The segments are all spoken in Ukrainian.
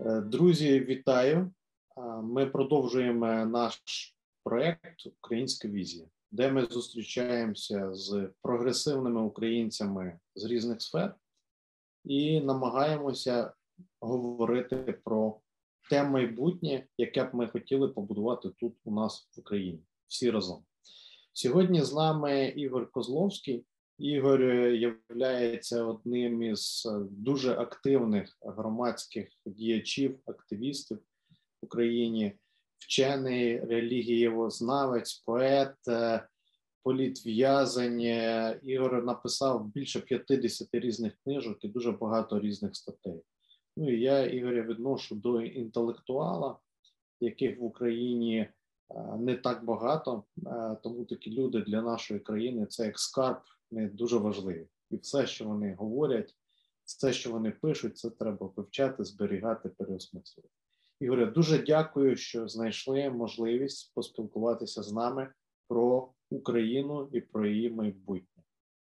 Друзі, вітаю! Ми продовжуємо наш проєкт «Українська візія», де ми зустрічаємося з прогресивними українцями з різних сфер і намагаємося говорити про те майбутнє, яке б ми хотіли побудувати тут у нас в Україні, всі разом. Сьогодні з нами Ігор Козловський. Ігор є одним із дуже активних громадських діячів, активістів в Україні, вчений, релігієвознавець, поет, політв'язень. Ігор написав більше 50 різних книжок і дуже багато різних статей. Ну і я Ігоря відношу до інтелектуала, яких в Україні не так багато, тому такі люди для нашої країни – це як скарб, не дуже важливі. І все, що вони говорять, все, що вони пишуть, це треба вивчати, зберігати, переосмислювати. Ігоре, дуже дякую, що знайшли можливість поспілкуватися з нами про Україну і про її майбутнє.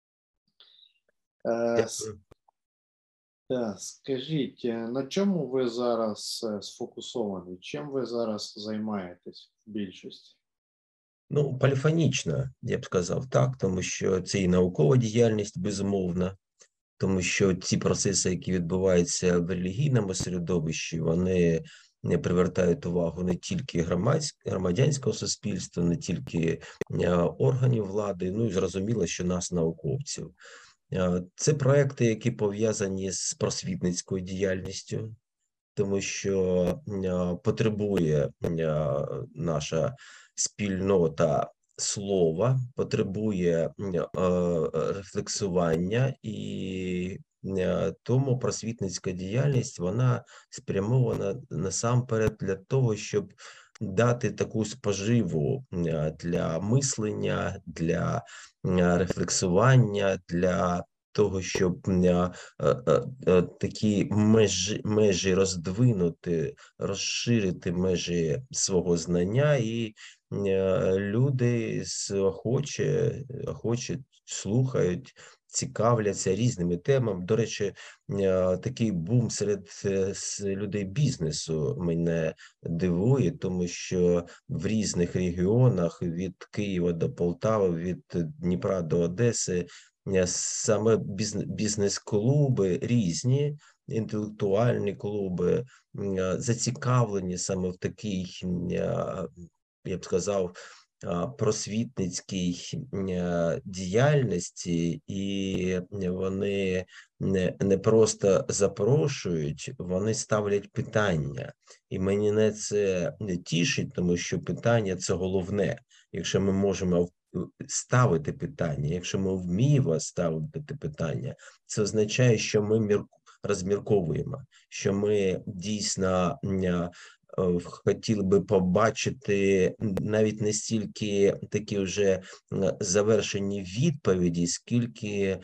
Скажіть, на чому ви зараз сфокусовані? Чим ви зараз займаєтесь в більшості? Ну, поліфонічно, я б сказав, так, тому що це і наукова діяльність, безумовно, тому що ці процеси, які відбуваються в релігійному середовищі, вони не привертають увагу не тільки громадянського суспільства, не тільки органів влади, ну і зрозуміло, що нас, науковців. Це проекти, які пов'язані з просвітницькою діяльністю, тому що потребує наша спільнота слова, потребує рефлексування, і тому просвітницька діяльність, вона спрямована насамперед для того, щоб дати таку споживу для мислення, для рефлексування, для того, щоб такі межі роздвинути, розширити межі свого знання, і люди охоче слухають, цікавляться різними темами. До речі, такий бум серед людей бізнесу мене дивує, тому що в різних регіонах від Києва до Полтави, від Дніпра до Одеси, саме бізнес-клуби різні, інтелектуальні клуби, зацікавлені саме в такій, я б сказав, просвітницькій діяльності, і вони не просто запрошують, вони ставлять питання. І мене це тішить, тому що питання – це головне. Якщо ми можемо ставити питання, якщо ми вміємо ставити питання, це означає, що ми розмірковуємо, що ми дійсно хотіли би побачити навіть не стільки такі вже завершені відповіді, скільки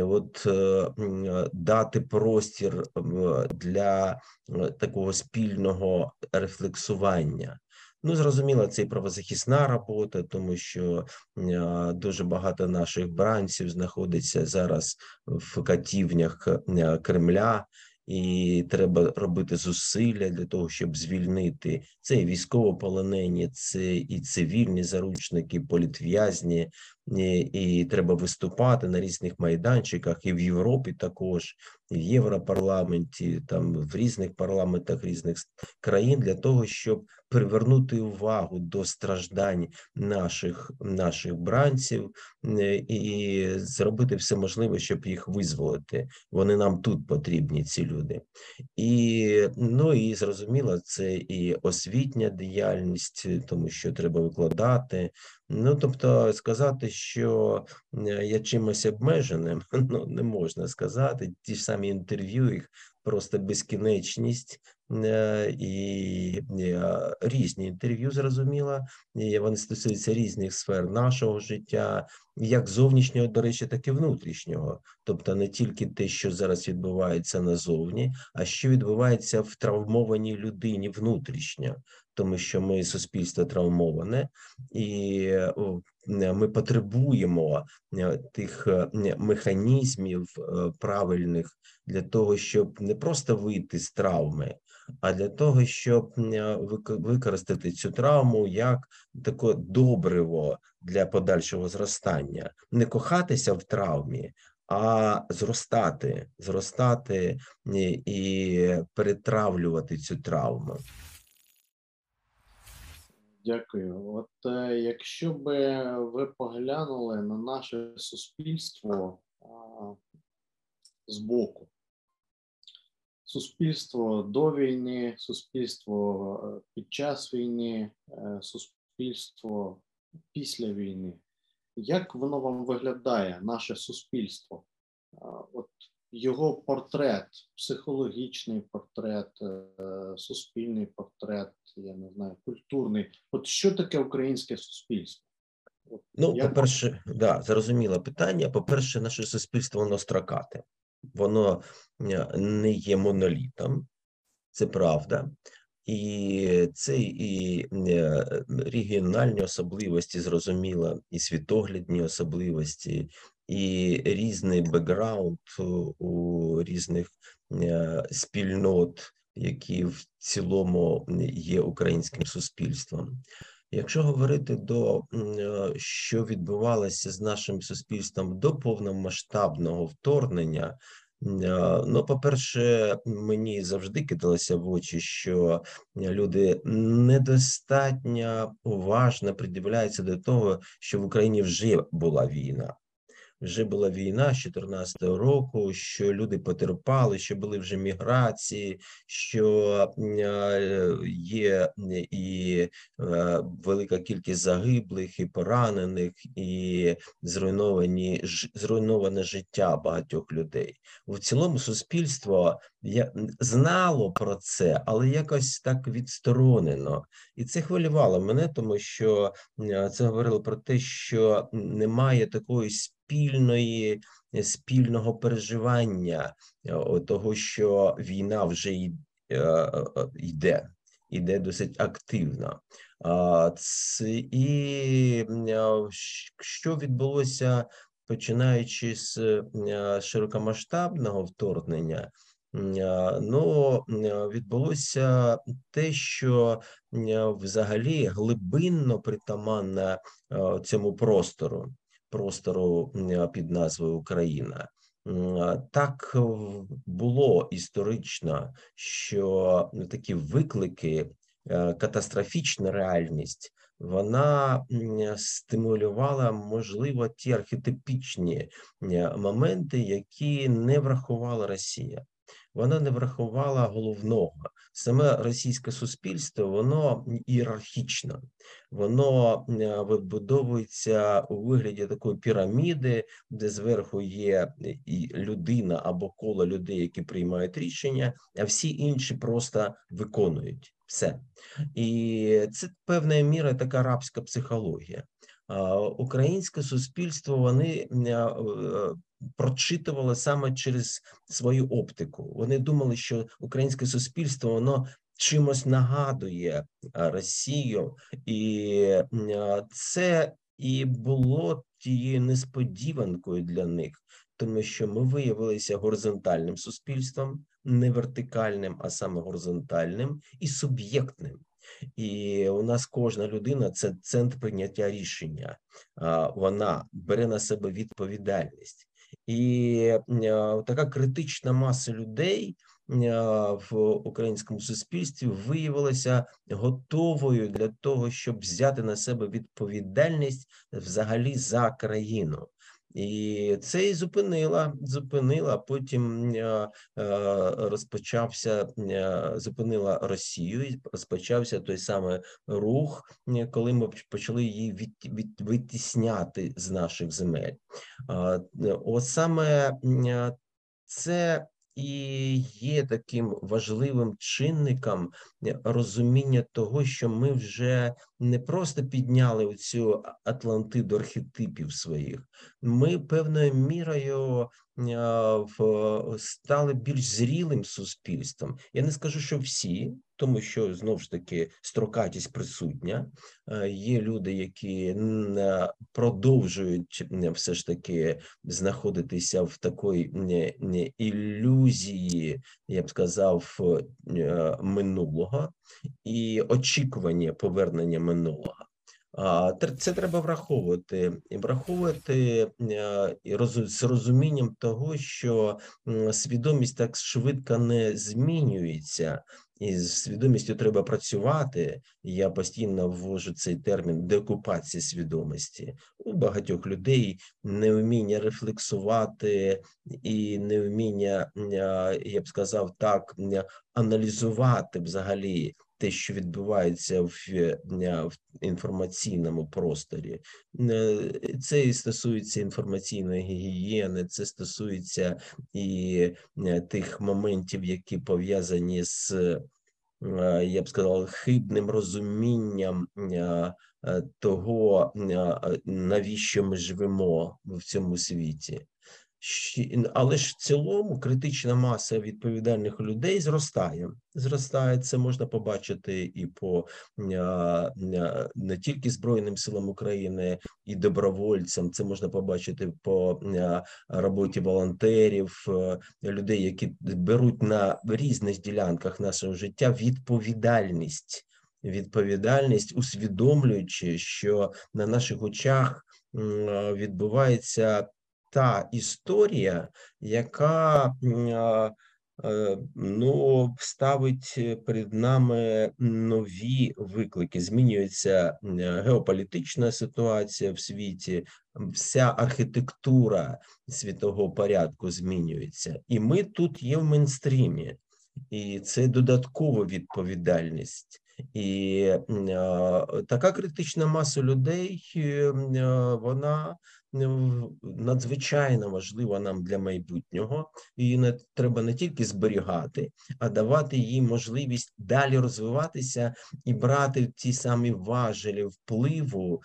дати простір для такого спільного рефлексування. Ну, зрозуміло, це і правозахисна робота, тому що дуже багато наших бранців знаходиться зараз в катівнях Кремля, і треба робити зусилля для того, щоб звільнити. Це і військовополонені, це і цивільні заручники, політв'язні, і треба виступати на різних майданчиках, і в Європі також, і в Європарламенті, там в різних парламентах різних країн, для того, щоб привернути увагу до страждань наших бранців і зробити все можливе, щоб їх визволити. Вони нам тут потрібні, ці люди. І зрозуміло, це і освітня діяльність, тому що треба викладати. Ну, тобто, сказати, що я чимось обмеженим, не можна сказати. Ті ж самі інтерв'ю, їх просто безкінечність, і різні інтерв'ю, зрозуміло, і вони стосуються різних сфер нашого життя, як зовнішнього, до речі, так і внутрішнього. Тобто не тільки те, що зараз відбувається назовні, а що відбувається в травмованій людині внутрішньо. Тому що ми суспільство травмоване, і ми потребуємо тих механізмів правильних для того, щоб не просто вийти з травми, а для того, щоб використати цю травму як таке добриво для подальшого зростання. Не кохатися в травмі, а зростати і перетравлювати цю травму. Дякую. От якщо би ви поглянули на наше суспільство збоку, суспільство до війни, суспільство під час війни, суспільство після війни, як воно вам виглядає, наше суспільство? От його портрет, психологічний портрет, суспільний портрет, я не знаю, культурний. От що таке українське суспільство? Ну, по-перше, да, зрозуміле питання. По-перше, наше суспільство, воно строкате. Воно не є монолітом, це правда. І це і регіональні особливості, зрозуміло, і світоглядні особливості, і різний бекграунд у різних спільнот, які в цілому є українським суспільством. Якщо говорити що відбувалося з нашим суспільством до повномасштабного вторгнення, ну, по-перше, мені завжди кидалося в очі, що люди недостатньо уважно придивляються до того, що в Україні вже була війна. Вже була війна з 2014 року, що люди потерпали, що були вже міграції, що є і велика кількість загиблих, і поранених, і зруйноване життя багатьох людей. В цілому суспільство знало про це, але якось так відсторонено. І це хвилювало мене, тому що це говорило про те, що немає такої спільного переживання того, що війна вже йде досить активно. І що відбулося, починаючи з широкомасштабного вторгнення, ну, відбулося те, що взагалі глибинно притаманне цьому простору під назвою Україна. Так було історично, що такі виклики, катастрофічна реальність, вона стимулювала, можливо, ті архетипічні моменти, які не врахувала Росія. Вона не врахувала головного. Саме російське суспільство, воно ієрархічно. Воно вибудовується у вигляді такої піраміди, де зверху є і людина або коло людей, які приймають рішення, а всі інші просто виконують все. І це певною мірою така рабська психологія. Українське суспільство, вони прочитували саме через свою оптику. Вони думали, що українське суспільство, воно чимось нагадує Росію, і це і було тією несподіванкою для них, тому що ми виявилися горизонтальним суспільством, не вертикальним, а саме горизонтальним і суб'єктним. І у нас кожна людина – це центр прийняття рішення. Вона бере на себе відповідальність. І така критична маса людей в українському суспільстві виявилася готовою для того, щоб взяти на себе відповідальність взагалі за країну. І це і зупинила, потім зупинила Росію, і розпочався той самий рух, коли ми почали її витісняти з наших земель. От саме це і є таким важливим чинником розуміння того, що ми вже не просто підняли оцю Атлантиду архетипів своїх, ми певною мірою стали більш зрілим суспільством. Я не скажу, що всі, тому що, знову ж таки, строкатість присутня. Є люди, які продовжують все ж таки знаходитися в такій ілюзії, я б сказав, минулого і очікування повернення минулого. Це треба враховувати. І враховувати з розумінням того, що свідомість так швидко не змінюється, і з свідомістю треба працювати. Я постійно ввожу цей термін деокупація свідомості. У багатьох людей невміння рефлексувати і невміння, я б сказав так, аналізувати взагалі те, що відбувається в інформаційному просторі. Це і стосується інформаційної гігієни, це стосується і тих моментів, які пов'язані з, я б сказав, хибним розумінням того, навіщо ми живемо в цьому світі. Але ж в цілому критична маса відповідальних людей зростає. Це можна побачити і по не тільки Збройним силам України, і добровольцям. Це можна побачити по роботі волонтерів, людей, які беруть на різних ділянках нашого життя відповідальність, усвідомлюючи, що на наших очах відбувається та історія, яка ставить перед нами нові виклики. Змінюється геополітична ситуація в світі, вся архітектура світового порядку змінюється. І ми тут є в мейнстрімі. І це додаткова відповідальність. І така критична маса людей, вона надзвичайно важлива нам для майбутнього. Її треба не тільки зберігати, а давати їй можливість далі розвиватися і брати ті самі важелі впливу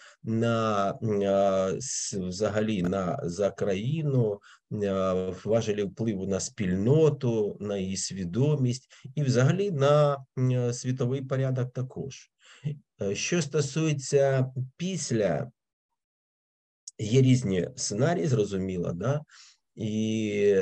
за країну, важелі впливу на спільноту, на її свідомість і взагалі на світовий порядок також. Що стосується після, є різні сценарії, зрозуміло, да? І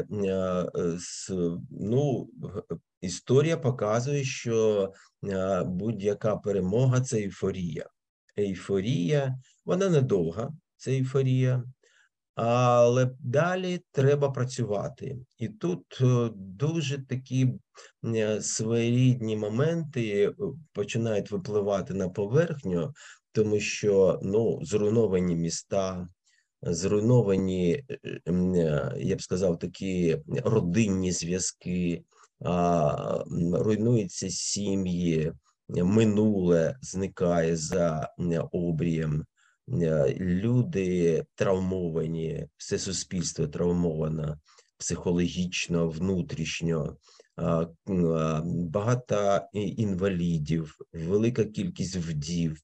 історія показує, що будь-яка перемога – це ейфорія. Ейфорія, вона недовга, це ейфорія, але далі треба працювати. І тут дуже такі своєрідні моменти починають випливати на поверхню, тому що зруйновані міста, зруйновані, я б сказав, такі родинні зв'язки, руйнуються сім'ї, минуле зникає за обрієм, люди травмовані, все суспільство травмовано психологічно, внутрішньо, багато інвалідів, велика кількість вдів,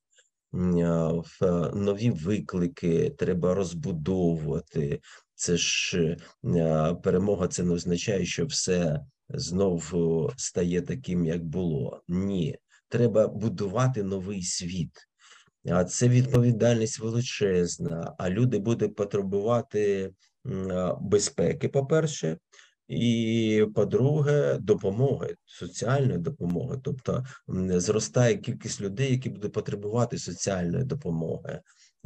нові виклики треба розбудовувати. Це ж перемога, це не означає, що все знову стає таким, як було. Ні, треба будувати новий світ. А це відповідальність величезна, а люди будуть потребувати безпеки, по-перше, і, по-друге, допомоги, соціальної допомоги. Тобто зростає кількість людей, які будуть потребувати соціальної допомоги.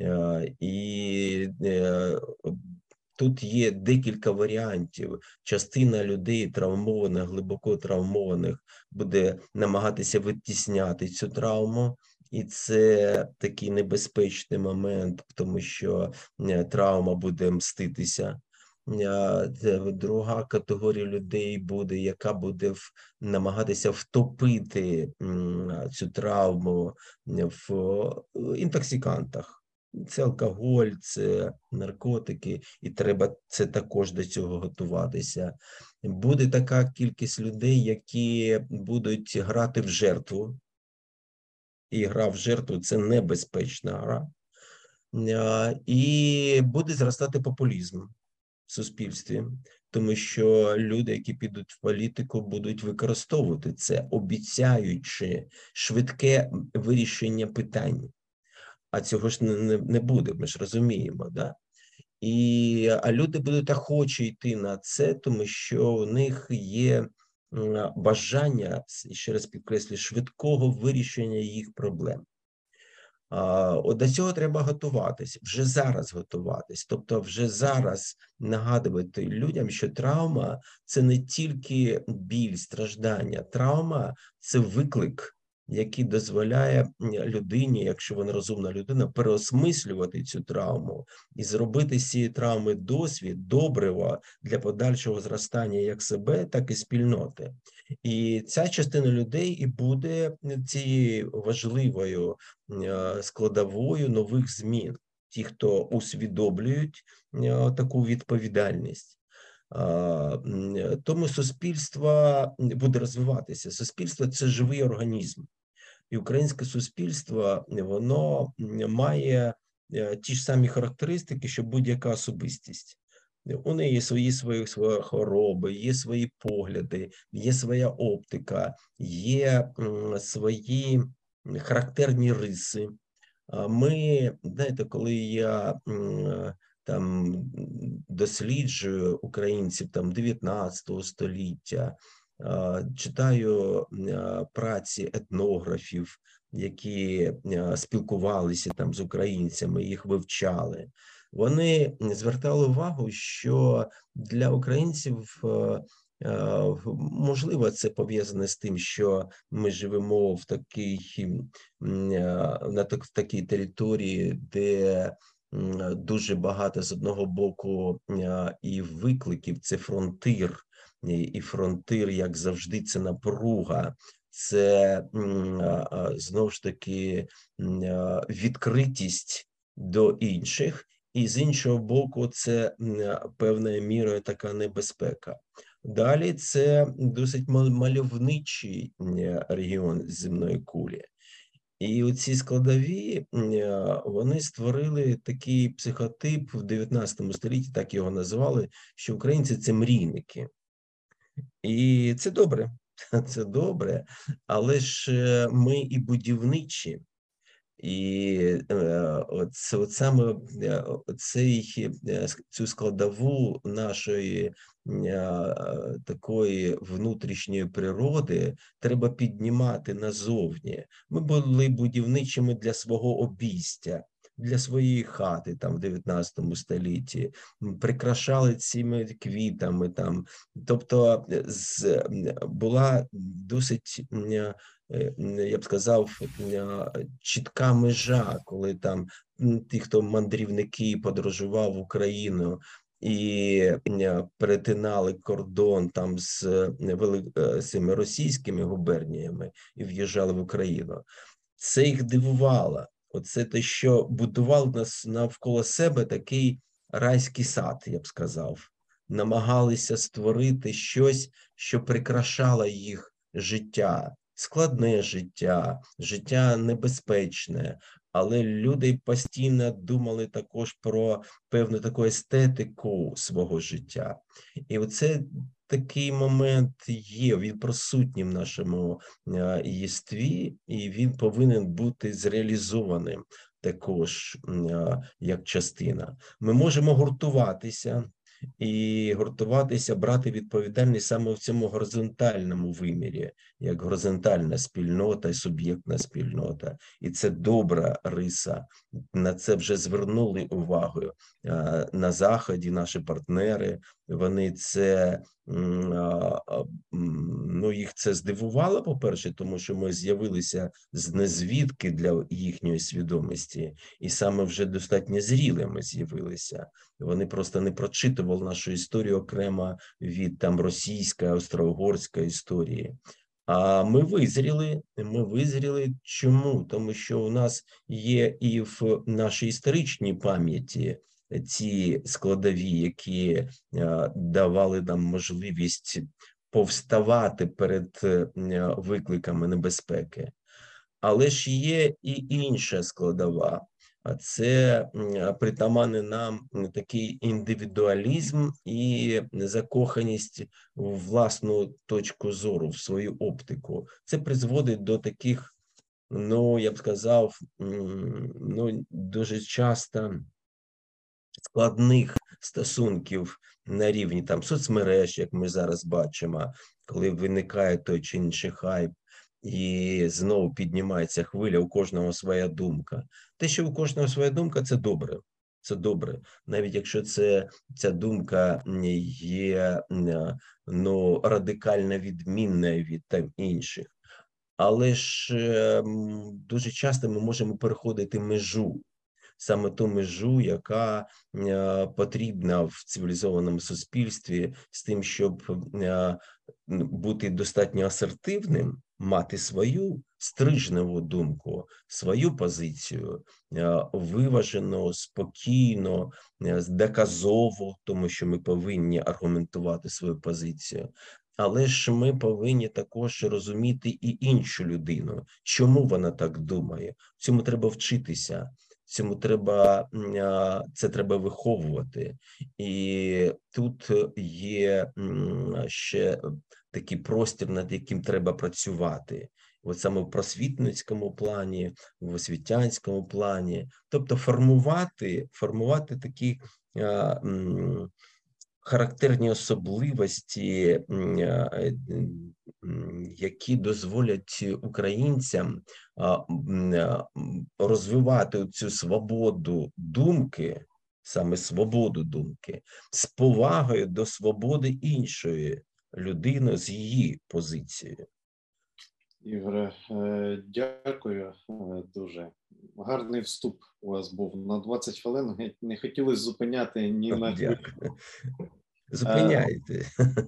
І тут є декілька варіантів. Частина людей травмованих, глибоко травмованих, буде намагатися витісняти цю травму. І це такий небезпечний момент, тому що травма буде мститися. Друга категорія людей буде, яка буде намагатися втопити цю травму в інтоксикантах. Це алкоголь, це наркотики, і треба це також до цього готуватися. буде така кількість людей, які будуть грати в жертву. І гра в жертву – це небезпечна гра. І буде зростати популізм в суспільстві, тому що люди, які підуть в політику, будуть використовувати це, обіцяючи швидке вирішення питань. А цього ж не буде, ми ж розуміємо, да? А люди будуть охоче йти на це, тому що у них є бажання, ще раз підкреслюю, швидкого вирішення їх проблем. От до цього треба готуватись, вже зараз готуватись, тобто вже зараз нагадувати людям, що травма – це не тільки біль, страждання, травма – це виклик, який дозволяє людині, якщо вона розумна людина, переосмислювати цю травму і зробити з цієї травми досвід, добриво для подальшого зростання як себе, так і спільноти. І ця частина людей і буде цією важливою складовою нових змін. Ті, хто усвідомлюють таку відповідальність. Тому суспільство буде розвиватися. Суспільство – це живий організм. І українське суспільство, воно має ті ж самі характеристики, що будь-яка особистість. У неї є свої хвороби, є свої погляди, є своя оптика, є свої характерні риси. Ми, знаєте, коли я там досліджую українців там 19 століття, читаю праці етнографів, які спілкувалися там з українцями, їх вивчали, вони звертали увагу, що для українців, можливо, це пов'язане з тим, що ми живемо в такій території, де дуже багато з одного боку і викликів, це фронтир, і фронтир, як завжди, це напруга, це знову ж таки відкритість до інших, і з іншого боку, це певною мірою така небезпека. Далі це досить мальовничий регіон земної кулі. І оці складові, вони створили такий психотип в 19 столітті, так його називали, що українці – це мрійники. І це добре, але ж ми і будівничі. І саме цю складову нашої такої внутрішньої природи треба піднімати назовні. Ми були будівничими для свого обійстя, для своєї хати там в 19 столітті, прикрашали цими квітами там. Тобто була досить, я б сказав, чітка межа, коли там ті, хто мандрівники подорожував в Україну і перетинали кордон там з цими російськими губерніями і в'їжджали в Україну. Це їх дивувало. Оце те, що будували нас навколо себе такий райський сад, я б сказав. Намагалися створити щось, що прикрашало їх життя. Складне життя, життя небезпечне, але люди постійно думали також про певну таку естетику свого життя. І оце такий момент є, він присутній в нашому єстві, і він повинен бути зреалізованим також як частина. Ми можемо гуртуватися, брати відповідальність саме в цьому горизонтальному вимірі, як горизонтальна спільнота і суб'єктна спільнота. І це добра риса. На це вже звернули увагу на Заході наші партнери. Вони це, їх це здивувало, по-перше, тому що ми з'явилися з незвідки для їхньої свідомості, і саме вже достатньо зрілими з'явилися. Вони просто не прочитували нашу історію окремо від там російської, австро-угорської історії. А ми визріли. Чому? Тому що у нас є і в нашій історичній пам'яті ці складові, які давали нам можливість повставати перед викликами небезпеки. Але ж є і інша складова, а це притаманний нам такий індивідуалізм і закоханість в власну точку зору, в свою оптику. Це призводить до таких, ну, я б сказав, ну, дуже часто складних стосунків на рівні там соцмереж, як ми зараз бачимо, коли виникає той чи інший хайп, і знову піднімається хвиля, у кожного своя думка. Те, що у кожного своя думка, це добре. Це добре, навіть якщо ця думка є, ну, радикально відмінною від там інших. Але ж дуже часто ми можемо переходити межу, саме ту межу, яка потрібна в цивілізованому суспільстві з тим, щоб бути достатньо асертивним, мати свою стрижневу думку, свою позицію, виважено, спокійно, доказово, тому що ми повинні аргументувати свою позицію. Але ж ми повинні також розуміти і іншу людину, чому вона так думає. Цьому треба вчитися. Це треба виховувати. І тут є ще такий простір, над яким треба працювати. От саме в просвітницькому плані, в освітянському плані. Тобто формувати такі характерні особливості, які дозволять українцям розвивати цю свободу думки, саме свободу думки, з повагою до свободи іншої людини з її позицією. Ігоре, дякую дуже. Гарний вступ у вас був на 20 хвилин. Не хотілося зупиняти ні на хвилину. Зупиняйте.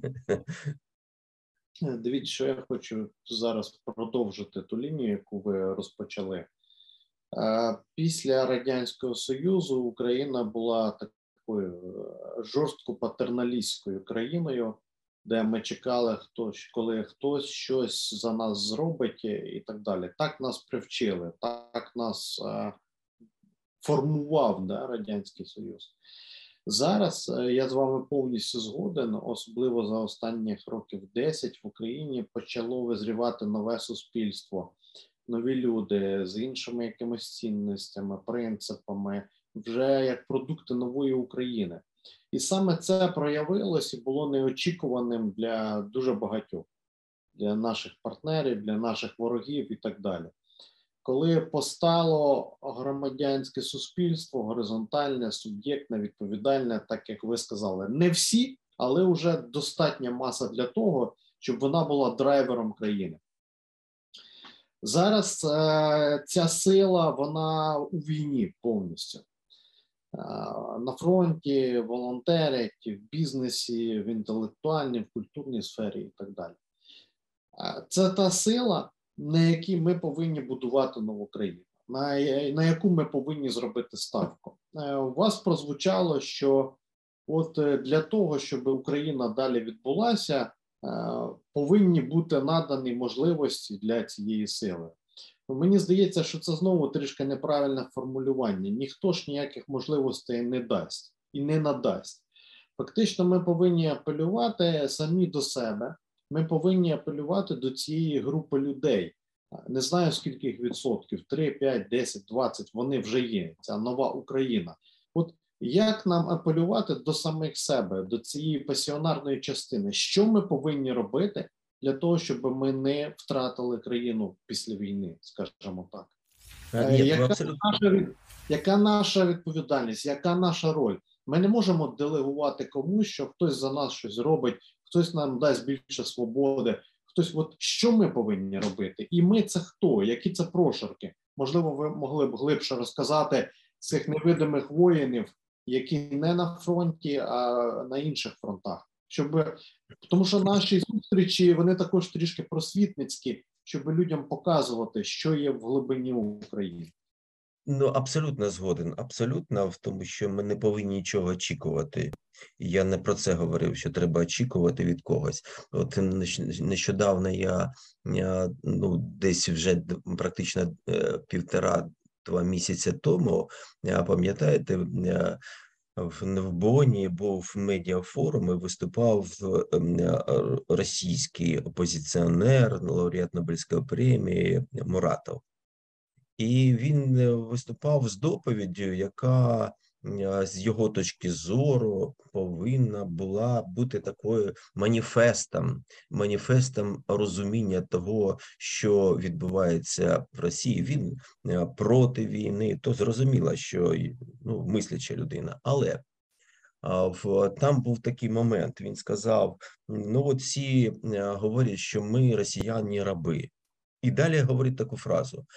Дивіться, що я хочу зараз продовжити ту лінію, яку ви розпочали. Після Радянського Союзу Україна була такою жорстко патерналістською країною, де ми чекали, коли хтось щось за нас зробить і так далі. Так нас привчили, так нас формував, да, Радянський Союз. Зараз я з вами повністю згоден, особливо за останніх років 10 в Україні почало визрівати нове суспільство, нові люди з іншими якимись цінностями, принципами, вже як продукти нової України. І саме це проявилось і було неочікуваним для дуже багатьох, для наших партнерів, для наших ворогів і так далі. Коли постало громадянське суспільство, горизонтальне, суб'єктне, відповідальне, так як ви сказали, не всі, але вже достатня маса для того, щоб вона була драйвером країни. Зараз ця сила, вона у війні повністю. На фронті, волонтерять, в бізнесі, в інтелектуальній, в культурній сфері і так далі. Це та сила, на якій ми повинні будувати нову країну, на яку ми повинні зробити ставку. У вас прозвучало, що от для того, щоб Україна далі відбулася, повинні бути надані можливості для цієї сили. Мені здається, що це знову трішки неправильне формулювання. Ніхто ж ніяких можливостей не дасть і не надасть. Фактично ми повинні апелювати самі до себе, ми повинні апелювати до цієї групи людей. Не знаю, скільки їх відсотків, 3, 5, 10, 20, вони вже є, ця нова Україна. От як нам апелювати до самих себе, до цієї пасіонарної частини? Що ми повинні робити для того, щоб ми не втратили країну після війни, скажімо так? Яка наша відповідальність, яка наша роль? Ми не можемо делегувати комусь, що хтось за нас щось робить, хтось нам дасть більше свободи, хтось, от що ми повинні робити? І ми це хто? Які це прошарки? Можливо, ви могли б глибше розказати цих невидимих воїнів, які не на фронті, а на інших фронтах. Тому що наші зустрічі, вони також трішки просвітницькі, щоб людям показувати, що є в глибині України. Ну, абсолютно згоден, абсолютно, в тому, що ми не повинні нічого очікувати. Я не про це говорив, що треба очікувати від когось. От нещодавно ну, десь вже практично 1,5-2 місяці тому, пам'ятаєте, в Бонні був медіафорум і виступав російський опозиціонер, лауреат Нобелівської премії Муратов. І він виступав з доповіддю, яка з його точки зору повинна була бути такою маніфестом розуміння того, що відбувається в Росії. Він проти війни, то зрозуміло, що ну, мисляча людина. Але там був такий момент, він сказав, ну от всі говорять, що ми росіяни раби. І далі говорить таку фразу: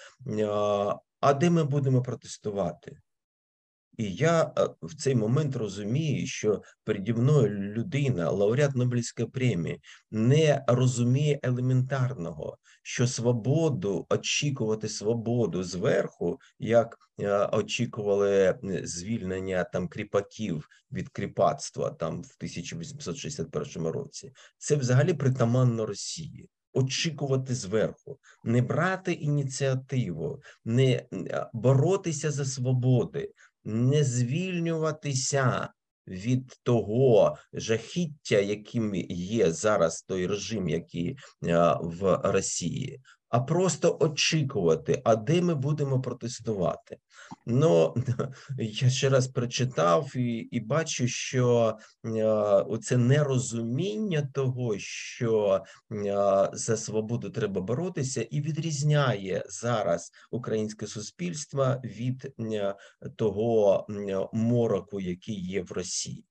а де ми будемо протестувати? І я в цей момент розумію, що переді мною людина, лауреат Нобелівської премії, не розуміє елементарного, що очікувати свободу зверху, як очікували звільнення там кріпаків від кріпацтва там в 1861 році, це взагалі притаманно Росії. Очікувати зверху, не брати ініціативу, не боротися за свободи, не звільнюватися від того жахіття, яким є зараз той режим, який в Росії, а просто очікувати, а де ми будемо протестувати. Ну, я ще раз прочитав і бачу, що оце нерозуміння того, що за свободу треба боротися, і відрізняє зараз українське суспільство від того мороку, який є в Росії.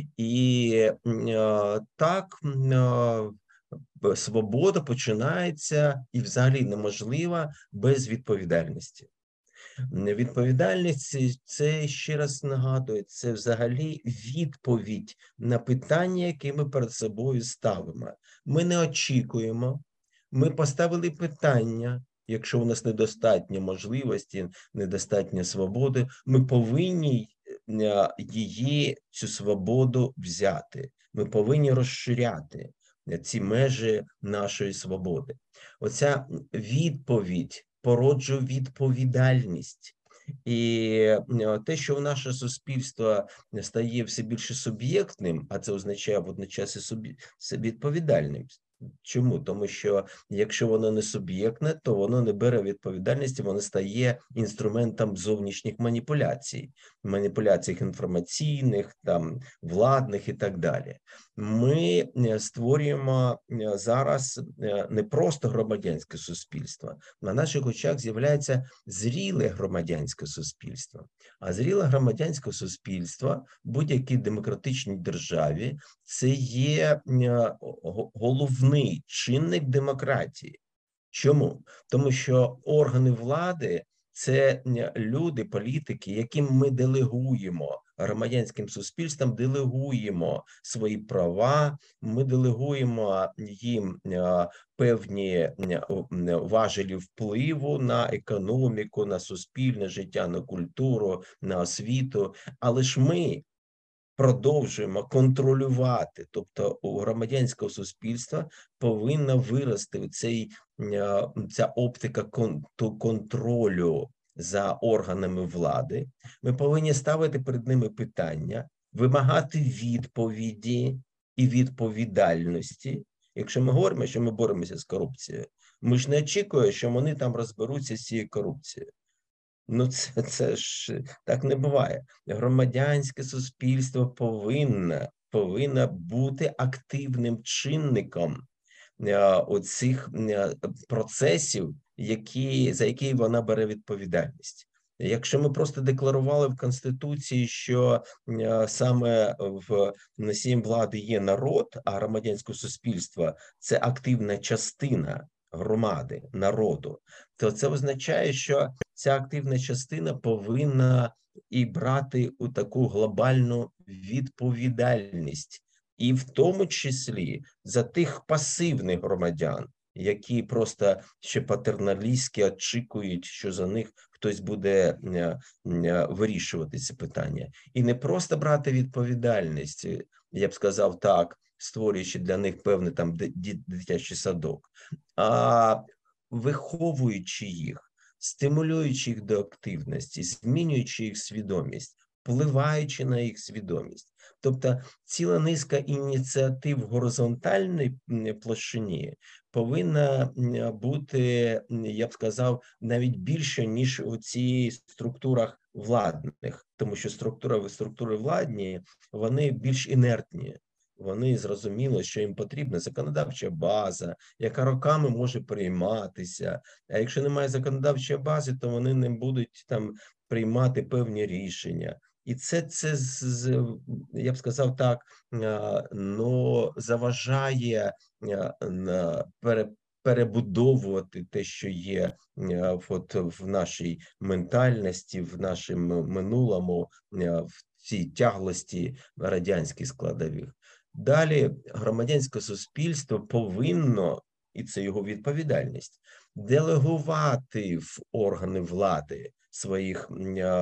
І так свобода починається і взагалі неможлива без відповідальності. Відповідальність – це, ще раз нагадую, це взагалі відповідь на питання, які ми перед собою ставимо. Ми не очікуємо, ми поставили питання, якщо у нас недостатньо можливості, недостатньо свободи, ми повинні цю свободу взяти. Ми повинні розширяти ці межі нашої свободи. Оця відповідь породжує відповідальність. І те, що наше суспільство стає все більше суб'єктним, а це означає водночас і відповідальним. Чому? Тому що якщо воно не суб'єктне, то воно не бере відповідальності, воно стає інструментом зовнішніх маніпуляцій інформаційних, там, владних і так далі. Ми створюємо зараз не просто громадянське суспільство, на наших очах з'являється зріле громадянське суспільство. А зріле громадянське суспільство в будь-якій демократичній державі – це є головний чинник демократії. Чому? Тому що органи влади – це люди, політики, яким ми делегуємо, громадянським суспільством делегуємо свої права, ми делегуємо їм певні важелі впливу на економіку, на суспільне життя, на культуру, на освіту, але ж ми продовжуємо контролювати, тобто у громадянського суспільства повинна вирости ця оптика контролю за органами влади. Ми повинні ставити перед ними питання, вимагати відповіді і відповідальності. Якщо ми говоримо, що ми боремося з корупцією, ми ж не очікуємо, що вони там розберуться з цією корупцією. Ну, це ж так не буває. Громадянське суспільство повинно бути активним чинником оцих процесів, за які вона бере відповідальність. Якщо ми просто декларували в Конституції, що саме в носієм влади є народ, а громадянське суспільство – це активна частина громади, народу, то це означає, що ця активна частина повинна і брати у таку глобальну відповідальність, і в тому числі за тих пасивних громадян, які просто ще патерналістськи очікують, що за них хтось буде вирішувати ці питання. І не просто брати відповідальність, я б сказав так, створюючи для них певний там дитячий садок, а виховуючи їх, стимулюючи їх до активності, змінюючи їх свідомість, впливаючи на їх свідомість. Тобто ціла низка ініціатив в горизонтальній площині повинна бути, я б сказав, навіть більше, ніж у цих структурах владних, тому що структури владні, вони більш інертні. Вони зрозуміло, що їм потрібна законодавча база, яка роками може прийматися. А якщо немає законодавчої бази, то вони не будуть там приймати певні рішення. І це я б сказав так, ну, заважає перебудовувати те, що є от в нашій ментальності, в нашому минулому, в цій тяглості радянських складових. Далі громадянське суспільство повинно, і це його відповідальність, делегувати в органи влади своїх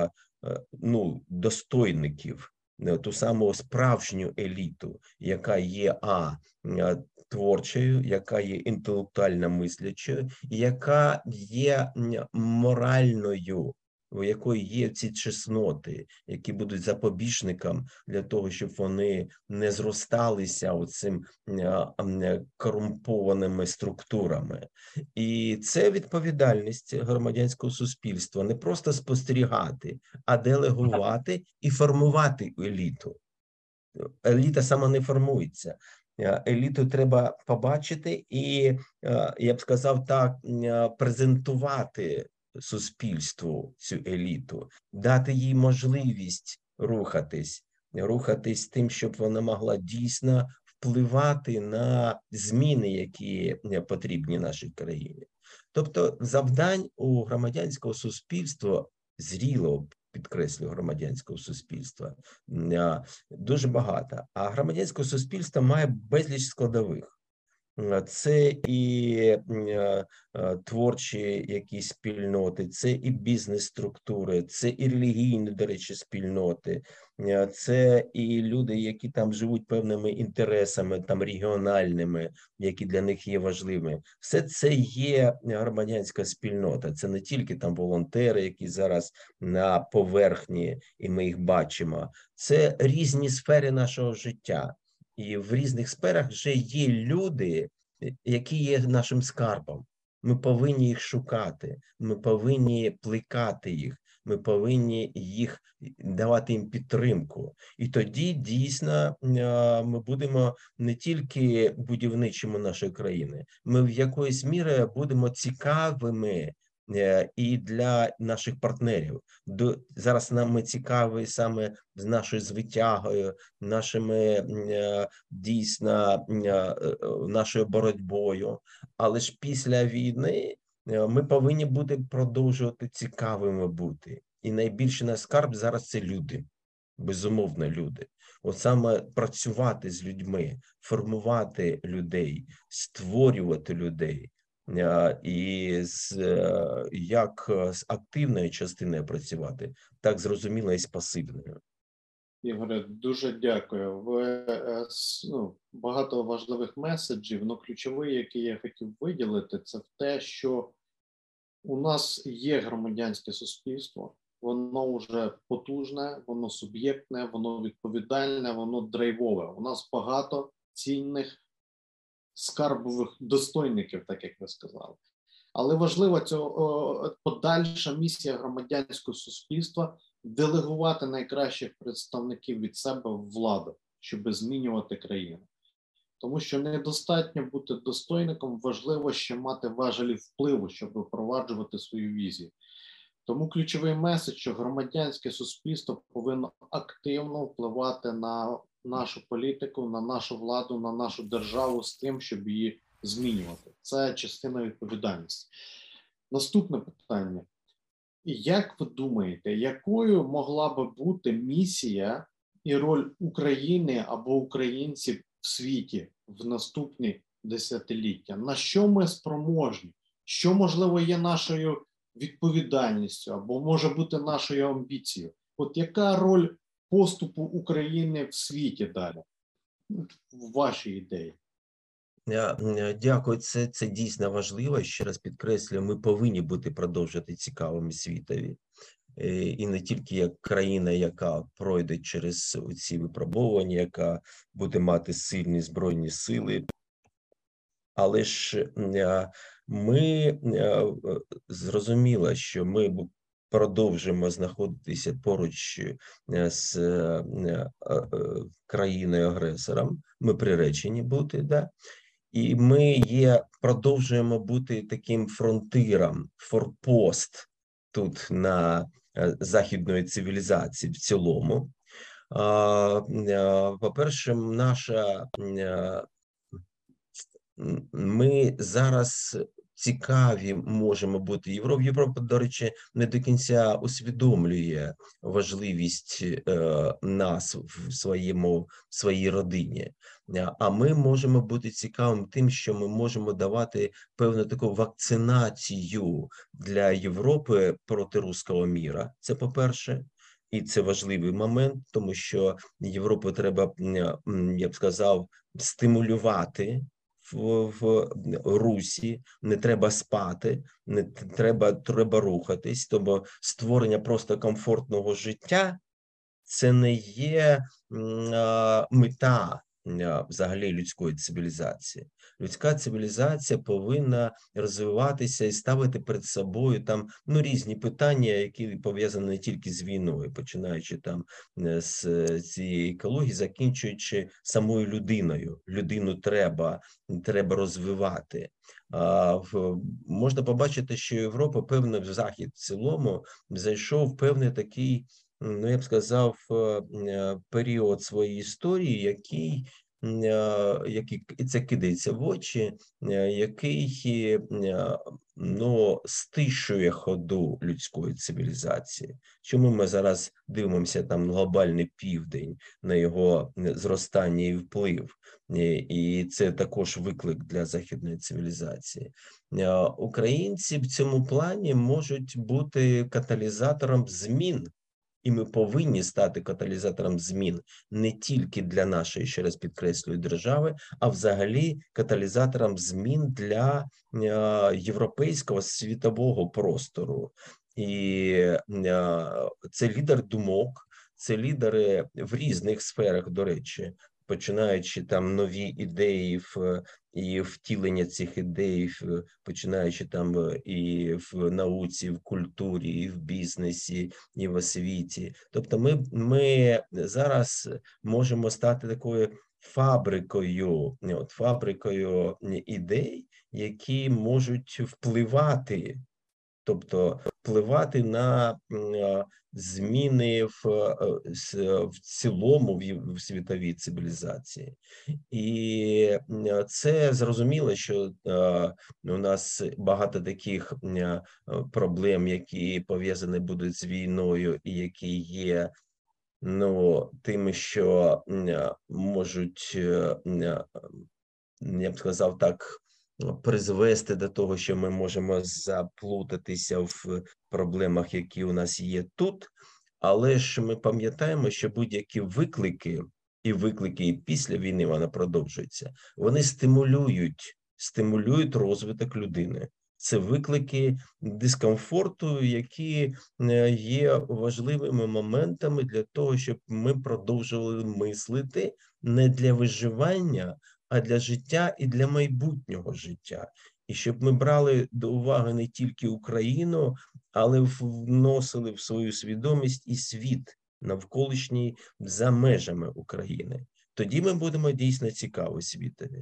достойників, ту саму справжню еліту, яка є творчою, яка є інтелектуально мислячою, і яка є моральною, у якої є ці чесноти, які будуть запобіжником для того, щоб вони не зросталися оцим корумпованими структурами. І це відповідальність громадянського суспільства не просто спостерігати, а делегувати і формувати еліту. Еліта сама не формується. Еліту треба побачити і, я б сказав так, презентувати суспільству цю еліту, дати їй можливість рухатись тим, щоб вона могла дійсно впливати на зміни, які потрібні нашій країні. Тобто завдань у громадянського суспільства, зрілого, підкреслюю, громадянського суспільства, дуже багато. А громадянське суспільство має безліч складових. Це і творчі якісь спільноти, це і бізнес-структури, це і релігійні, до речі, спільноти, це і люди, які там живуть певними інтересами, там регіональними, які для них є важливими. Все це є громадянська спільнота. Це не тільки там волонтери, які зараз на поверхні, і ми їх бачимо. Це різні сфери нашого життя. І в різних сферах вже є люди, які є нашим скарбом. Ми повинні їх шукати, ми повинні плекати їх, ми повинні їх давати їм підтримку. І тоді дійсно ми будемо не тільки будівничими нашої країни, ми в якоїсь мірі будемо цікавими і для наших партнерів. Зараз нам цікаві саме з нашою звитягою, нашими дійсно нашою боротьбою. Але ж після війни ми повинні бути продовжувати цікавими бути. І найбільший наш скарб зараз це люди, безумовно люди. От саме працювати з людьми, формувати людей, створювати людей. І як з активною частиною працювати, так зрозуміло і з пасивною. Ігоре, дуже дякую. Ви багато важливих меседжів, але ключовий, який я хотів виділити, це те, що у нас є громадянське суспільство, воно вже потужне, воно суб'єктне, воно відповідальне, воно драйвове. У нас багато цінних скарбових достойників, так як ви сказали. Але важлива подальша місія громадянського суспільства – делегувати найкращих представників від себе в владу, щоб змінювати країну. Тому що недостатньо бути достойником, важливо ще мати важелі впливу, щоб впроваджувати свою візію. Тому ключовий меседж, що громадянське суспільство повинно активно впливати на нашу політику, на нашу владу, на нашу державу з тим, щоб її змінювати. Це частина відповідальності. Наступне питання. Як ви думаєте, якою могла би бути місія і роль України або українців в світі в наступні десятиліття, на що ми спроможні, що, можливо, є нашою відповідальністю або може бути нашою амбіцією. От яка роль поступу України в світі далі? В вашій ідеї? Дякую, це дійсно важливо. Ще раз підкреслюю, ми повинні бути продовжувати цікавими світові. І не тільки як країна, яка пройде через ці випробування, яка буде мати сильні збройні сили, але ж ми зрозуміло, що ми продовжимо знаходитися поруч з країною-агресором, ми приречені бути, да? І ми продовжуємо бути таким фронтиром, форпост тут на західної цивілізації в цілому. По-перше, ми зараз цікаві можемо бути Європі. Європа, до речі, не до кінця усвідомлює важливість нас в своїй родині. А ми можемо бути цікавим тим, що ми можемо давати певну таку вакцинацію для Європи проти руського міра. Це по-перше. І це важливий момент, тому що Європу треба, я б сказав, стимулювати в русі, не треба спати, не треба рухатись, тому створення просто комфортного життя – це не є мета взагалі людської цивілізації. Людська цивілізація повинна розвиватися і ставити перед собою там різні питання, які пов'язані не тільки з війною, починаючи там з цієї екології, закінчуючи самою людиною. Людину треба розвивати. Можна побачити, що Європа, певно, в Захід в цілому зайшов певний такий, я б сказав, період своєї історії, який це кидається в очі, який стишує ходу людської цивілізації. Чому ми зараз дивимося там на глобальний південь, на його зростання і вплив? І це також виклик для західної цивілізації. Українці в цьому плані можуть бути каталізатором змін. І ми повинні стати каталізатором змін не тільки для нашої, ще раз підкреслюю, держави, а взагалі каталізатором змін для європейського світового простору. І це лідер думок, це лідери в різних сферах, до речі, починаючи там нові ідеї і втілення цих ідей, починаючи там і в науці, в культурі, і в бізнесі, і в освіті. Тобто ми зараз можемо стати такою фабрикою ідей, які можуть впливати, тобто впливати на зміни в цілому в світовій цивілізації. І це зрозуміло, що у нас багато таких проблем, які пов'язані будуть з війною і які є тим, що можуть, я б сказав так, призвести до того, що ми можемо заплутатися в проблемах, які у нас є тут, але ж ми пам'ятаємо, що будь-які виклики, і виклики і після війни вони продовжуються, вони стимулюють розвиток людини. Це виклики дискомфорту, які є важливими моментами для того, щоб ми продовжували мислити не для виживання, а для життя і для майбутнього життя. І щоб ми брали до уваги не тільки Україну, але вносили в свою свідомість і світ навколишній за межами України. Тоді ми будемо дійсно цікаві світові.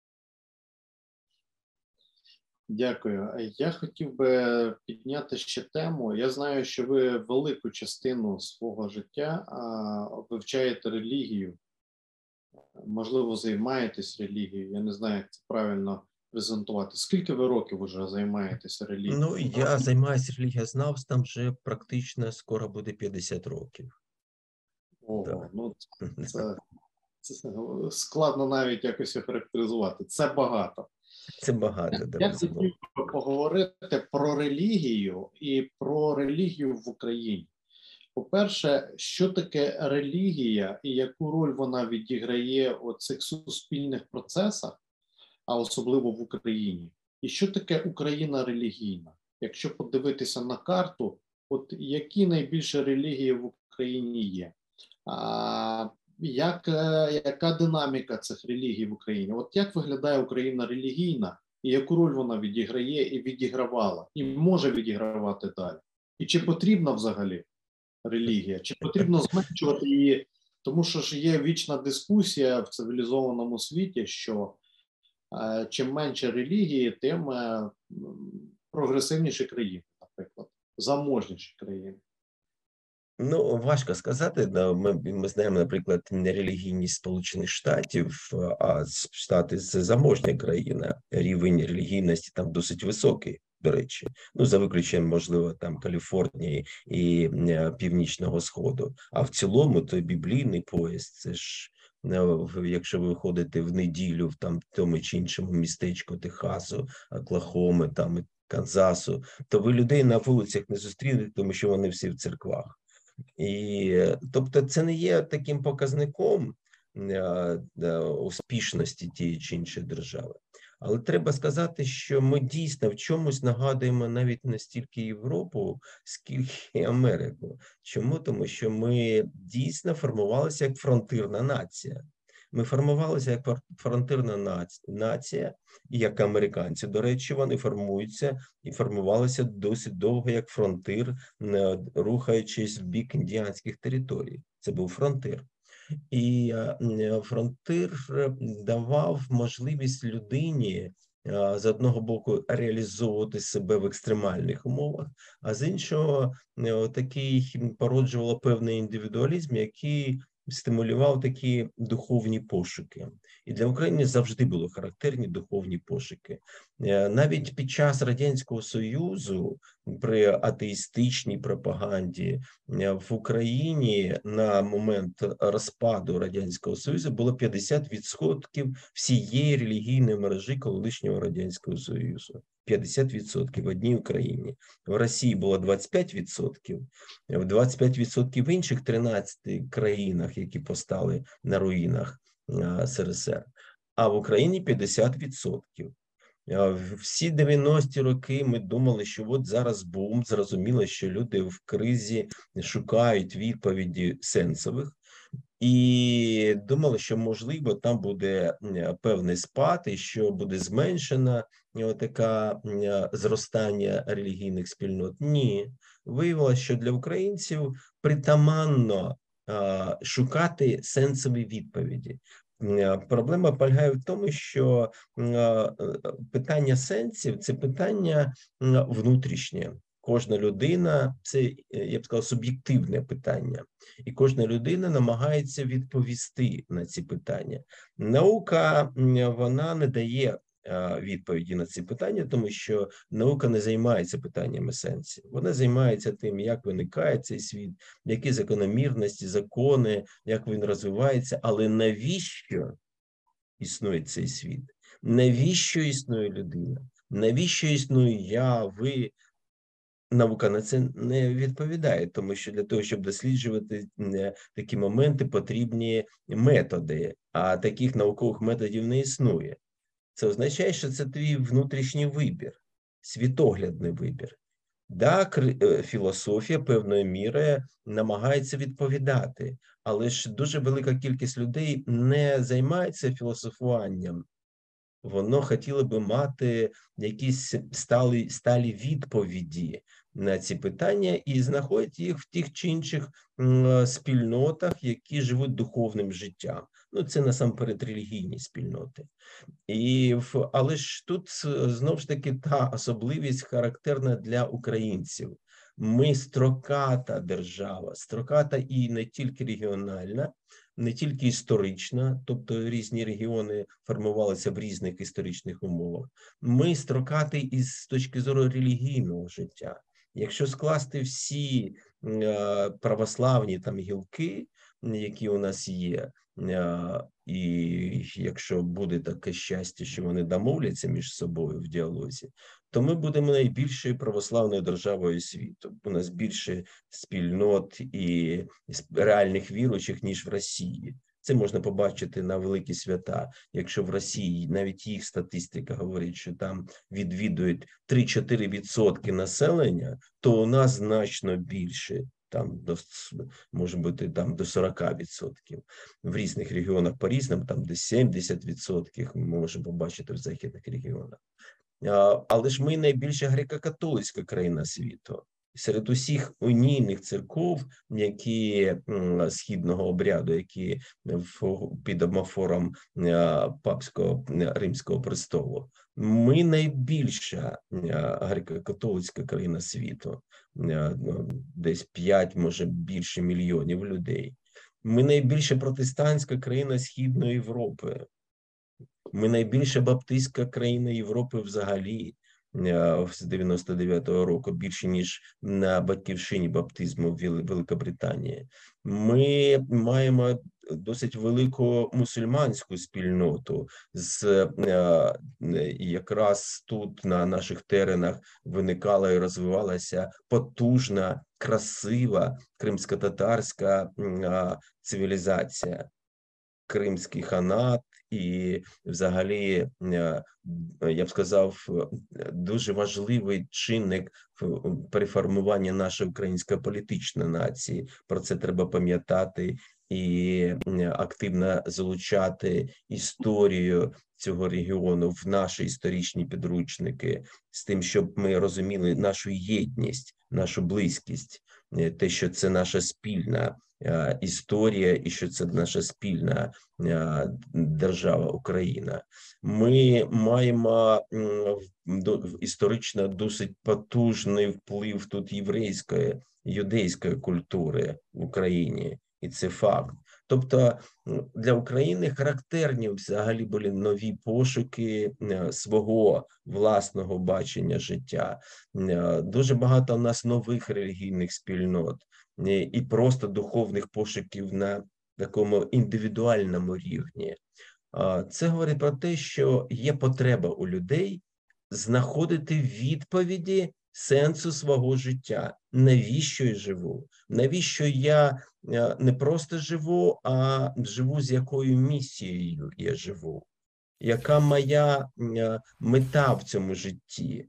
Дякую. Я хотів би підняти ще тему. Я знаю, що ви велику частину свого життя вивчаєте релігію. Можливо, займаєтесь релігією. Я не знаю, як це правильно презентувати. Скільки ви років вже займаєтеся релігією? Я займаюся релігієзнавством вже практично скоро буде 50 років. Ого, це Це складно навіть якось охарактеризувати. Це багато. Це багато, Я безумовно. хотів би поговорити про релігію і про релігію в Україні. По-перше, що таке релігія і яку роль вона відіграє у цих суспільних процесах, а особливо в Україні? І що таке Україна релігійна? Якщо подивитися на карту, от які найбільше релігії в Україні є? Яка динаміка цих релігій в Україні? От як виглядає Україна релігійна і яку роль вона відіграє і відігравала, і може відігравати далі? І чи потрібна взагалі релігія? Чи потрібно зменшувати її? Тому що ж є вічна дискусія в цивілізованому світі, що чим менше релігії, тим прогресивніші країни, наприклад, заможніші країни. Ну, важко сказати. Ми знаємо, наприклад, нерелігійність Сполучених Штатів, а Штати – це заможня країна. Рівень релігійності там досить високий, до речі. Ну, за виключенням, можливо, там Каліфорнії і Північного Сходу. А в цілому, той біблійний пояс, це ж, якщо ви ходите в неділю в там тому чи іншому містечку Техасу, Оклахоми, там Канзасу, то ви людей на вулицях не зустрінете, тому що вони всі в церквах. І, тобто, це не є таким показником успішності тієї чи іншої держави. Але треба сказати, що ми дійсно в чомусь нагадуємо навіть не стільки Європу, скільки Америку. Чому? Тому що ми дійсно формувалися як фронтирна нація. Ми формувалися як фронтирна нація, і як американці, до речі, вони формуються і формувалися досить довго як фронтир, рухаючись в бік індіанських територій. Це був фронтир. І фронтир давав можливість людині з одного боку реалізовувати себе в екстремальних умовах, а з іншого такий породжувало певний індивідуалізм, який стимулював такі духовні пошуки. І для України завжди були характерні духовні пошуки. Навіть під час Радянського Союзу при атеїстичній пропаганді в Україні на момент розпаду Радянського Союзу було 50% всієї релігійної мережі колишнього Радянського Союзу. 50% в одній Україні. В Росії було 25%, 25% в інших 13 країнах, які постали на руїнах СРСР, а в Україні 50%. Всі 90-ті роки ми думали, що от зараз бум, зрозуміло, що люди в кризі шукають відповіді сенсових, і думали, що, можливо, там буде певний спад і що буде зменшено таке зростання релігійних спільнот. Ні. Виявилося, що для українців притаманно шукати сенсові відповіді. Проблема полягає в тому, що питання сенсів – це питання внутрішнє. Кожна людина – це, я б сказав, суб'єктивне питання. І кожна людина намагається відповісти на ці питання. Наука, вона не дає відповіді на ці питання, тому що наука не займається питаннями сенсів. Вона займається тим, як виникає цей світ, які закономірності, закони, як він розвивається, але навіщо існує цей світ? Навіщо існує людина? Навіщо існує я, ви? Наука на це не відповідає, тому що для того, щоб досліджувати такі моменти, потрібні методи, а таких наукових методів не існує. Це означає, що це твій внутрішній вибір, світоглядний вибір. Так, філософія певною мірою намагається відповідати, але ж дуже велика кількість людей не займається філософуванням. Воно хотіло би мати якісь сталі відповіді на ці питання і знаходять їх в тих чи інших спільнотах, які живуть духовним життям. Ну, це насамперед релігійні спільноти. Але ж тут знову ж таки та особливість характерна для українців. Ми строката держава, строката і не тільки регіональна, не тільки історична, тобто різні регіони формувалися в різних історичних умовах. Ми строкати і з точки зору релігійного життя. Якщо скласти всі православні там гілки, які у нас є, і якщо буде таке щастя, що вони домовляться між собою в діалозі, то ми будемо найбільшою православною державою світу. У нас більше спільнот і реальних віруючих, ніж в Росії. Це можна побачити на великі свята. Якщо в Росії навіть їх статистика говорить, що там відвідують 3-4% населення, то у нас значно більше. Там може бути там до 40%. В різних регіонах по-різному, там десь 70% ми можемо побачити в західних регіонах. Але ж ми найбільша греко-католицька країна світу. Серед усіх унійних церков, які східного обряду, які під омофором папського римського престолу, ми найбільша греко-католицька країна світу, десь 5, може більше мільйонів людей. Ми найбільша протестантська країна Східної Європи. Ми найбільша баптистська країна Європи взагалі з 99-го року, більше, ніж на батьківщині баптизму в Великобританії. Ми маємо досить велику мусульманську спільноту. Якраз тут на наших теренах виникала і розвивалася потужна, красива кримсько-татарська цивілізація. Кримський ханат і взагалі, я б сказав, дуже важливий чинник в переформуванні нашої української політичної нації. Про це треба пам'ятати і активно залучати історію цього регіону в наші історичні підручники, з тим, щоб ми розуміли нашу єдність, нашу близькість, те, що це наша спільна історія і що це наша спільна держава Україна. Ми маємо історично досить потужний вплив тут єврейської, юдейської культури в Україні, і це факт. Тобто для України характерні взагалі були нові пошуки свого власного бачення життя. Дуже багато у нас нових релігійних спільнот і просто духовних пошуків на такому індивідуальному рівні. Це говорить про те, що є потреба у людей знаходити відповіді сенсу свого життя. Навіщо я живу? Навіщо я не просто живу, а живу, з якою місією я живу? Яка моя мета в цьому житті?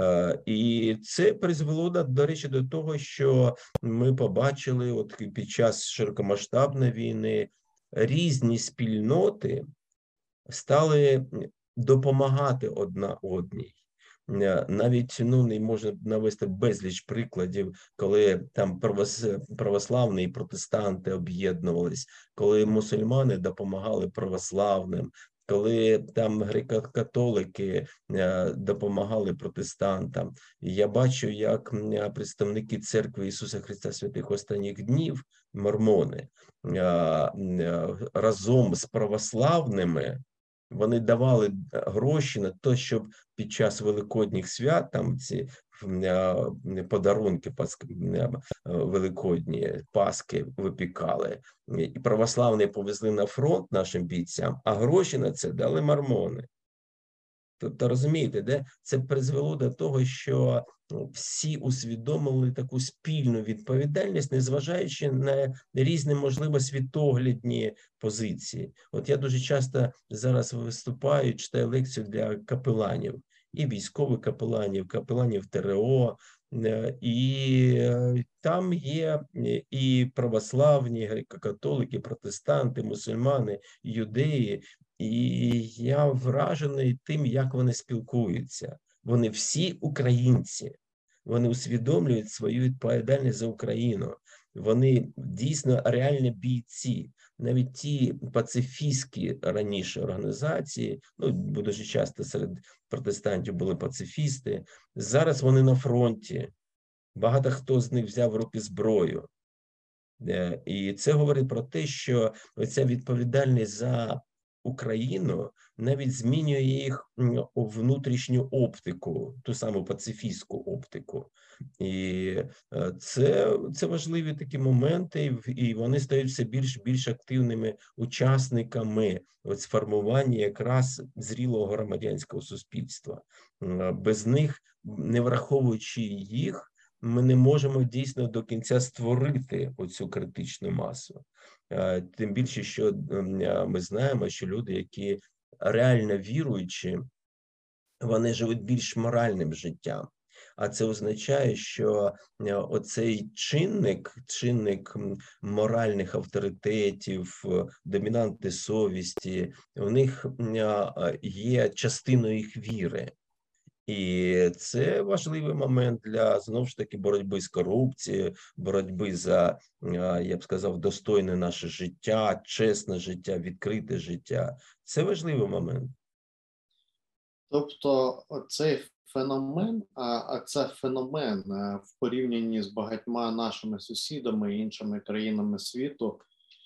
І це призвело, до речі, до того, що ми побачили от під час широкомасштабної війни різні спільноти стали допомагати одна одній. Навіть не можна навести безліч прикладів, коли там православні і протестанти об'єднувались, коли мусульмани допомагали православним, коли там греко-католики допомагали протестантам. Я бачу, як представники Церкви Ісуса Христа Святих Останніх Днів, мормони, разом з православними вони давали гроші на те, щоб під час великодніх свят, там ці подарунки великодні, Пасхи випікали. І православні повезли на фронт нашим бійцям, а гроші на це дали мормони. Тобто, розумієте, де це призвело до того, що всі усвідомили таку спільну відповідальність, незважаючи на різні, можливо, світоглядні позиції. От я дуже часто зараз виступаю, читаю лекцію для капеланів, і військових капеланів, капеланів ТРО, і там є і православні, греко-католики, протестанти, мусульмани, юдеї, і я вражений тим, як вони спілкуються. Вони всі українці, вони усвідомлюють свою відповідальність за Україну. Вони дійсно реальні бійці. Навіть ті пацифістські раніше організації, дуже часто серед протестантів були пацифісти, зараз вони на фронті. Багато хто з них взяв в руки зброю. І це говорить про те, що оця відповідальність за Україну навіть змінює їх внутрішню оптику, ту саму пацифістську оптику. І це важливі такі моменти, і вони стають все більш активними учасниками сформування якраз зрілого громадянського суспільства. Без них, не враховуючи їх, ми не можемо дійсно до кінця створити оцю критичну масу. Тим більше, що ми знаємо, що люди, які реально віруючі, вони живуть більш моральним життям. А це означає, що оцей чинник моральних авторитетів, домінанти совісті, у них є частиною їх віри. І це важливий момент для, знову ж таки, боротьби з корупцією, боротьби за, я б сказав, достойне наше життя, чесне життя, відкрите життя. Це важливий момент. Тобто цей феномен, а це феномен в порівнянні з багатьма нашими сусідами і іншими країнами світу,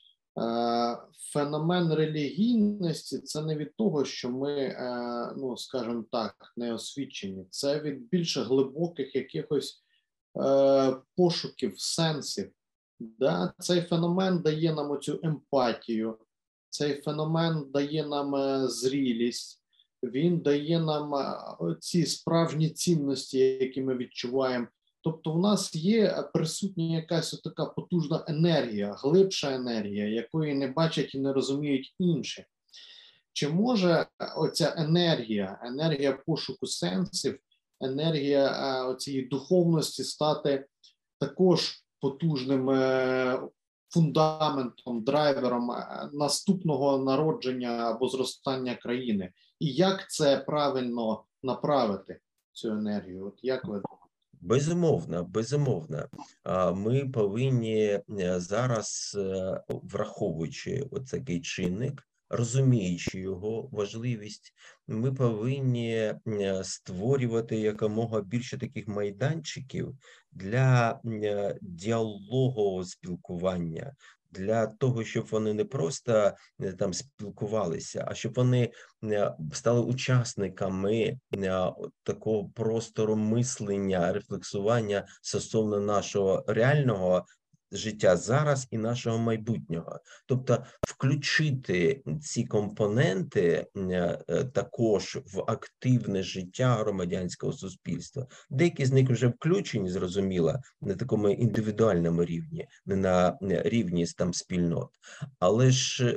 феномен релігійності – це не від того, що ми, ну, скажімо так, не освічені. Це від більш глибоких якихось пошуків, сенсів. Да? Цей феномен дає нам оцю емпатію, цей феномен дає нам зрілість, він дає нам ці справжні цінності, які ми відчуваємо. Тобто в нас є присутня якась така потужна енергія, глибша енергія, якої не бачать і не розуміють інші. Чи може оця енергія пошуку сенсів, енергія оцієї духовності стати також потужним фундаментом, драйвером наступного народження або зростання країни? І як це правильно направити, цю енергію? От як ви думаєте? Безумовно. Ми повинні зараз, враховуючи оцей чинник, розуміючи його важливість, ми повинні створювати якомога більше таких майданчиків для діалогового спілкування, для того, щоб вони не просто там спілкувалися, а щоб вони стали учасниками такого простору мислення, рефлексування стосовно нашого реального життя зараз і нашого майбутнього. Тобто включити ці компоненти також в активне життя громадянського суспільства. Деякі з них вже включені, зрозуміло, на такому індивідуальному рівні, не на рівні там спільнот. Але ж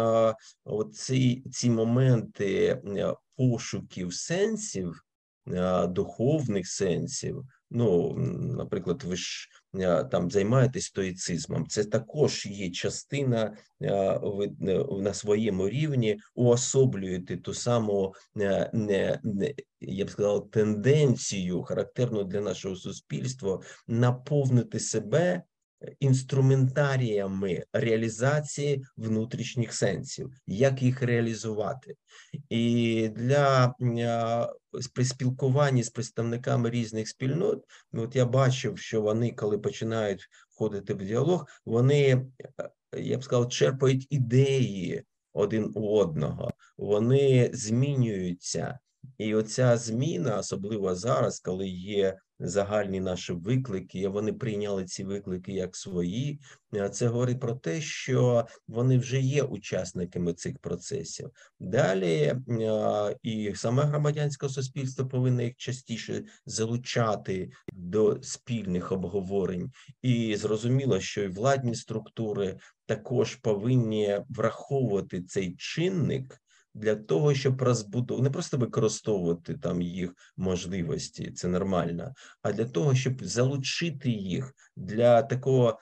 ці моменти пошуків сенсів, духовних сенсів, ну, наприклад, ви ж там займаєтесь стоїцизмом, це також є частина, ви на своєму рівні уособлюєте ту саму, я б сказав, тенденцію, характерну для нашого суспільства, наповнити себе інструментаріями реалізації внутрішніх сенсів, як їх реалізувати. І при спілкуванні з представниками різних спільнот, от я бачив, що вони, коли починають входити в діалог, вони, я б сказав, черпають ідеї один у одного, вони змінюються. І оця зміна, особливо зараз, коли є загальні наші виклики, вони прийняли ці виклики як свої, це говорить про те, що вони вже є учасниками цих процесів. Далі і саме громадянське суспільство повинно їх частіше залучати до спільних обговорень. І зрозуміло, що і владні структури також повинні враховувати цей чинник, для того, щоб розбудовувати, не просто використовувати там їх можливості, це нормально, а для того, щоб залучити їх для такого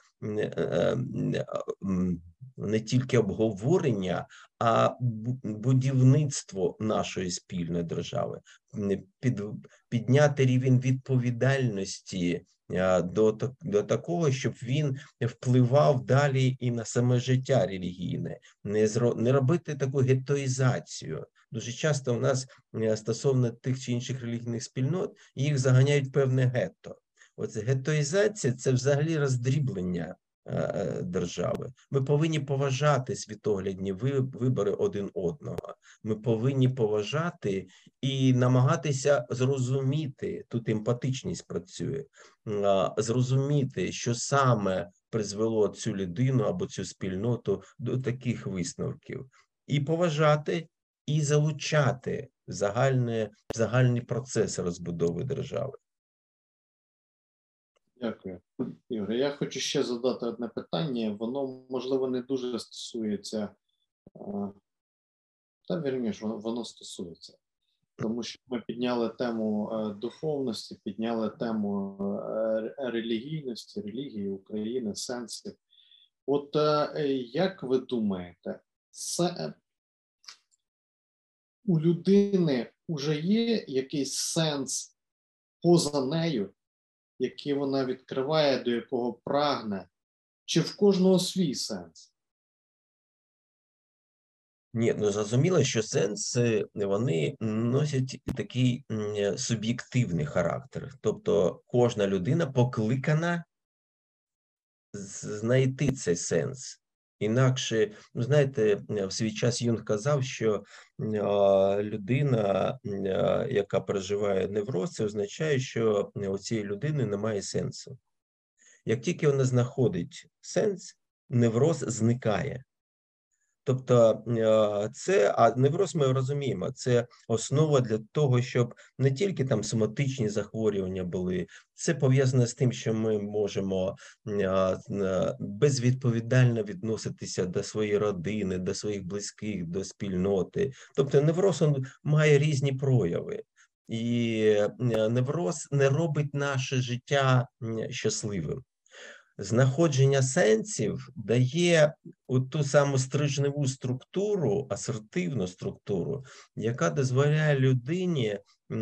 не тільки обговорення, а будівництво нашої спільної держави, підняти рівень відповідальності до такого, щоб він впливав далі і на саме життя релігійне, не робити таку гетоїзацію. Дуже часто у нас стосовно тих чи інших релігійних спільнот їх заганяють в певне гетто. Оце гетоїзація – це взагалі роздріблення держави. Ми повинні поважати світоглядні вибори один одного. Ми повинні поважати і намагатися зрозуміти, тут емпатичність працює, зрозуміти, що саме призвело цю людину або цю спільноту до таких висновків. І поважати, і залучати загальний процес розбудови держави. Дякую, Ігор. Я хочу ще задати одне питання. Воно, можливо, не дуже стосується, та вірніше, воно стосується. Тому що ми підняли тему духовності, підняли тему релігійності, релігії України, сенсів. От як ви думаєте, у людини вже є якийсь сенс поза нею, який вона відкриває, до якого прагне, чи в кожного свій сенс? Ні, ну зрозуміло, що сенси, вони носять такий суб'єктивний характер. Тобто кожна людина покликана знайти цей сенс. Інакше, ну знаєте, в свій час Юнг казав, що людина, яка переживає невроз, це означає, що у цієї людини немає сенсу. Як тільки вона знаходить сенс, невроз зникає. Тобто а невроз ми розуміємо, це основа для того, щоб не тільки там соматичні захворювання були, це пов'язано з тим, що ми можемо безвідповідально відноситися до своєї родини, до своїх близьких, до спільноти. Тобто невроз має різні прояви. І невроз не робить наше життя щасливим. Знаходження сенсів дає ту саму стрижневу структуру, асертивну структуру, яка дозволяє людині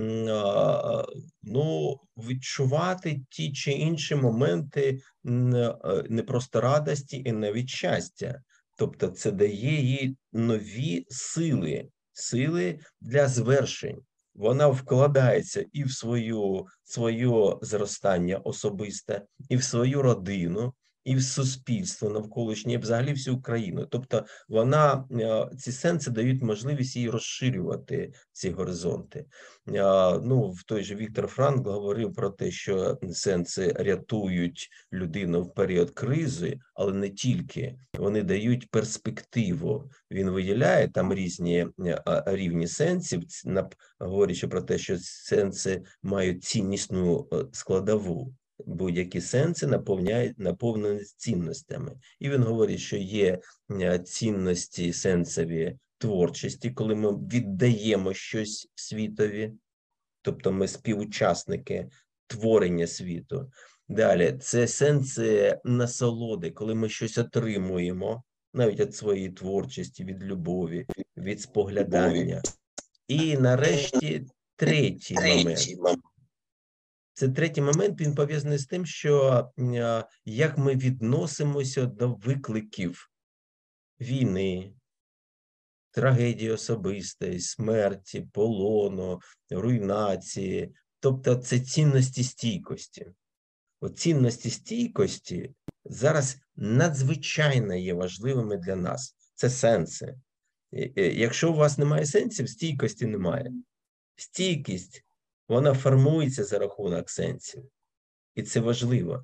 відчувати ті чи інші моменти не просто радості і навіть щастя. Тобто це дає їй нові сили для звершень. Вона вкладається і в своє зростання особисте, і в свою родину, і в суспільство навколишнє, і взагалі всю Україну. Тобто ці сенси дають можливість їй розширювати ці горизонти. В той же Віктор Франкл говорив про те, що сенси рятують людину в період кризи, але не тільки. Вони дають перспективу. Він виділяє там різні рівні сенсів, говорячи про те, що сенси мають ціннісну складову. Будь-які сенси наповнені цінностями. І він говорить, що є цінності сенсові творчості, коли ми віддаємо щось світові, тобто ми співучасники творення світу. Далі, це сенси насолоди, коли ми щось отримуємо, навіть від своєї творчості, від любові, від споглядання. І нарешті третій момент. Це третій момент, він пов'язаний з тим, що як ми відносимося до викликів війни, трагедії особистої, смерті, полону, руйнації. Тобто це цінності стійкості. Цінності стійкості зараз надзвичайно є важливими для нас. Це сенси. Якщо у вас немає сенсів, стійкості немає. Стійкість, вона формується за рахунок сенсів. І це важливо.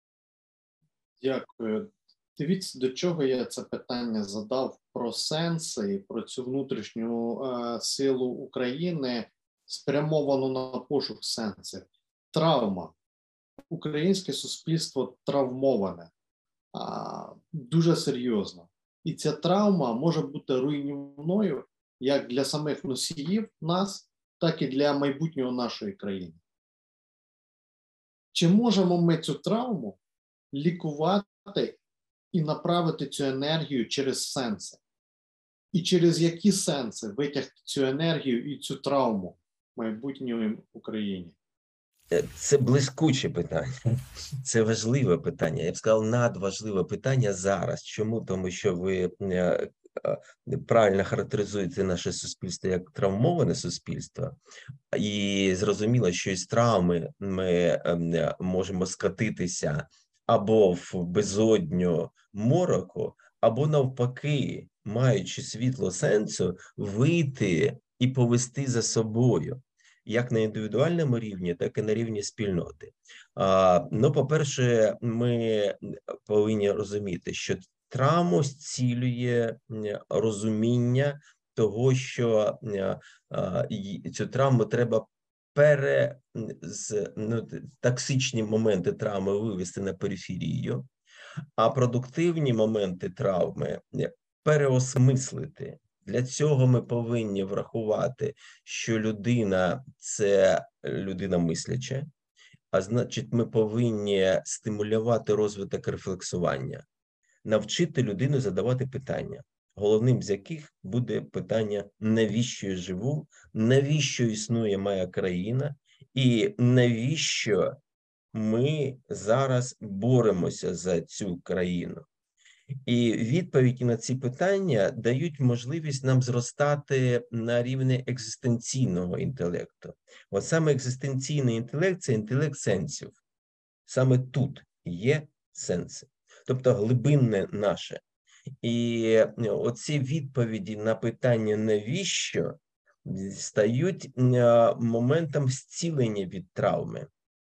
Дякую. Дивіться, до чого я це питання задав про сенси і про цю внутрішню силу України, спрямовану на пошук сенсів. Травма. Українське суспільство травмоване. Дуже серйозно. І ця травма може бути руйнівною як для самих носіїв нас, так і для майбутнього нашої країни. Чи можемо ми цю травму лікувати і направити цю енергію через сенси? І через які сенси витягти цю енергію і цю травму майбутньої Україні? Це блискуче питання. Це важливе питання. Я б сказав, надважливе питання зараз. Чому? Тому що ви правильно характеризуєте наше суспільство як травмоване суспільство. І зрозуміло, що із травми ми можемо скотитися або в безодню мороку, або навпаки, маючи світло сенсу, вийти і повести за собою, як на індивідуальному рівні, так і на рівні спільноти. Ну, по-перше, ми повинні розуміти, що травму зцілює розуміння того, що цю травму треба токсичні моменти травми вивести на периферію, а продуктивні моменти травми переосмислити. Для цього ми повинні врахувати, що людина – це людина мисляча, а значить, ми повинні стимулювати розвиток рефлексування, навчити людину задавати питання, головним з яких буде питання, навіщо я живу, навіщо існує моя країна і навіщо ми зараз боремося за цю країну. І відповіді на ці питання дають можливість нам зростати на рівні екзистенційного інтелекту. От саме екзистенційний інтелект – це інтелект сенсів. Саме тут є сенси, тобто глибинне наше. І оці відповіді на питання «навіщо?» стають моментом зцілення від травми.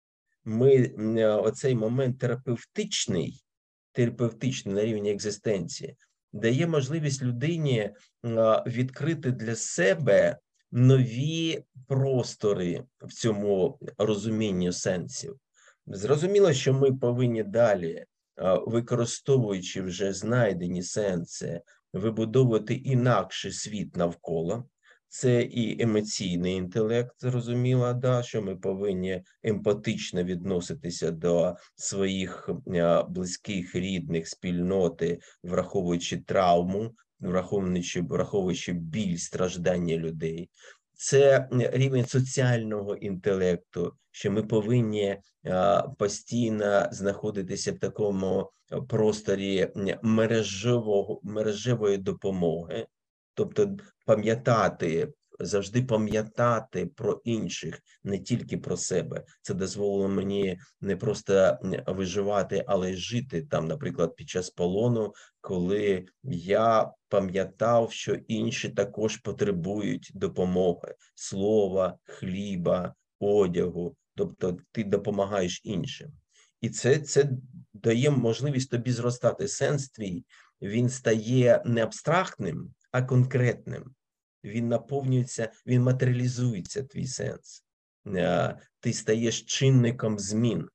Оцей момент терапевтичний на рівні екзистенції дає можливість людині відкрити для себе нові простори в цьому розумінні сенсів. Зрозуміло, що ми повинні далі, використовуючи вже знайдені сенси, вибудовувати інакший світ навколо. Це і емоційний інтелект, зрозуміло, да, що ми повинні емпатично відноситися до своїх близьких, рідних, спільноти, враховуючи травму, враховуючи біль, страждання людей. Це рівень соціального інтелекту, що ми повинні постійно знаходитися в такому просторі мережевої допомоги, тобто завжди пам'ятати про інших, не тільки про себе. Це дозволило мені не просто виживати, але й жити там, наприклад, під час полону, коли я пам'ятав, що інші також потребують допомоги, слова, хліба, одягу, тобто ти допомагаєш іншим. І це дає можливість тобі зростати. Сенс твій, він стає не абстрактним, а конкретним. Він наповнюється, він матеріалізується, твій сенс. Ти стаєш чинником змін.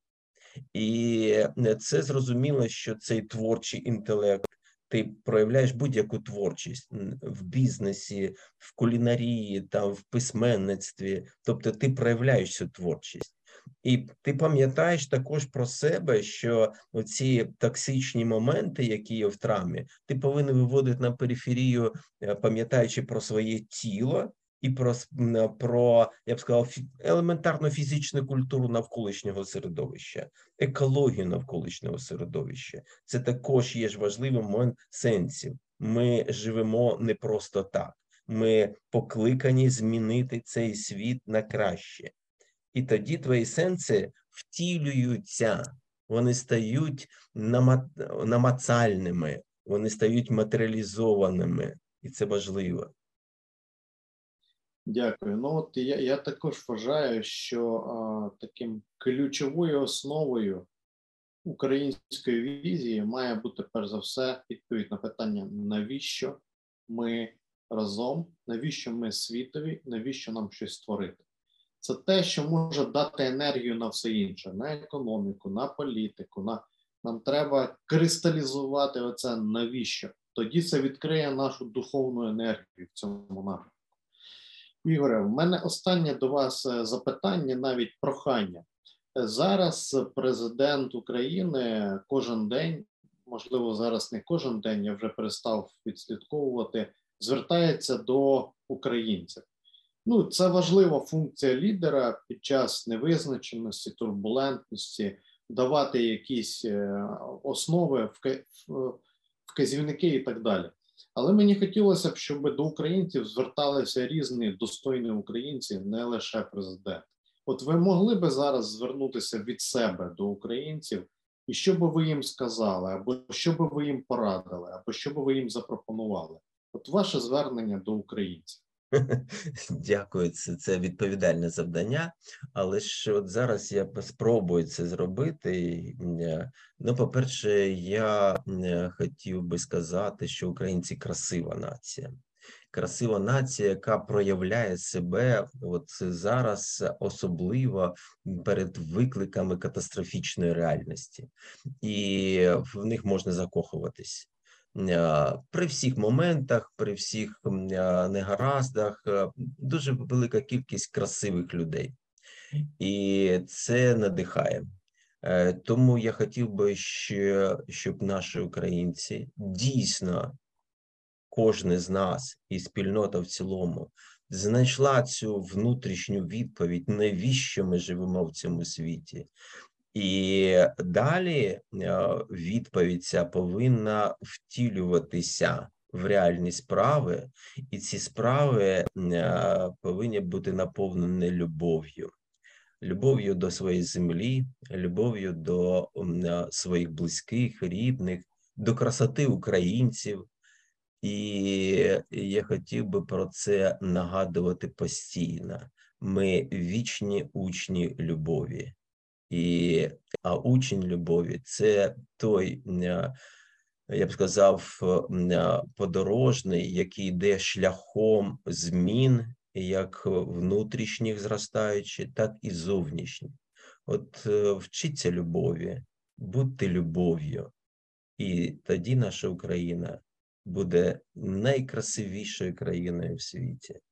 І це зрозуміло, що цей творчий інтелект, ти проявляєш будь-яку творчість в бізнесі, в кулінарії, там, в письменництві, тобто ти проявляєш цю творчість. І ти пам'ятаєш також про себе, що оці токсичні моменти, які є в травмі, ти повинен виводити на периферію, пам'ятаючи про своє тіло і про, я б сказав, елементарну фізичну культуру навколишнього середовища, екологію навколишнього середовища. Це також є ж важливий момент сенсів. Ми живемо не просто так. Ми покликані змінити цей світ на краще. І тоді твої сенси втілюються, вони стають намацальними, вони стають матеріалізованими, і це важливо. Дякую. Ну от я також вважаю, що таким ключовою основою української візії має бути перш за все відповідь на питання, навіщо ми разом, навіщо ми світові, навіщо нам щось створити. Це те, що може дати енергію на все інше, на економіку, на політику. Нам треба кристалізувати оце навіщо. Тоді це відкриє нашу духовну енергію в цьому напрямку. Ігоре, в мене останнє до вас запитання, навіть прохання. Зараз президент України кожен день, можливо, зараз не кожен день, я вже перестав відслідковувати, звертається до українців. Ну, це важлива функція лідера під час невизначеності, турбулентності, давати якісь основи, вказівники і так далі. Але мені хотілося б, щоб до українців зверталися різні достойні українці, не лише президент. От ви могли би зараз звернутися від себе до українців І що би ви їм сказали, або що би ви їм порадили, або що би ви їм запропонували? От ваше звернення до українців. Дякую, це відповідальне завдання, але ж от зараз я спробую це зробити. Ну, по-перше, я хотів би сказати, що українці красива нація. Красива нація, яка проявляє себе от зараз особливо перед викликами катастрофічної реальності. І в них можна закохуватись. При всіх моментах, при всіх негараздах, дуже велика кількість красивих людей. І це надихає. Тому я хотів би ще, щоб наші українці дійсно, кожен з нас і спільнота в цілому, знайшла цю внутрішню відповідь, навіщо ми живемо в цьому світі. І далі відповідь ця повинна втілюватися в реальні справи, і ці справи повинні бути наповнені любов'ю. Любов'ю до своєї землі, любов'ю до своїх близьких, рідних, до красоти українців. І я хотів би про це нагадувати постійно. Ми вічні учні любові. А учень любові – це той, я б сказав, подорожний, який йде шляхом змін, як внутрішніх зростаючи, так і зовнішніх. От вчіться любові, будьте любов'ю, і тоді наша Україна буде найкрасивішою країною в світі.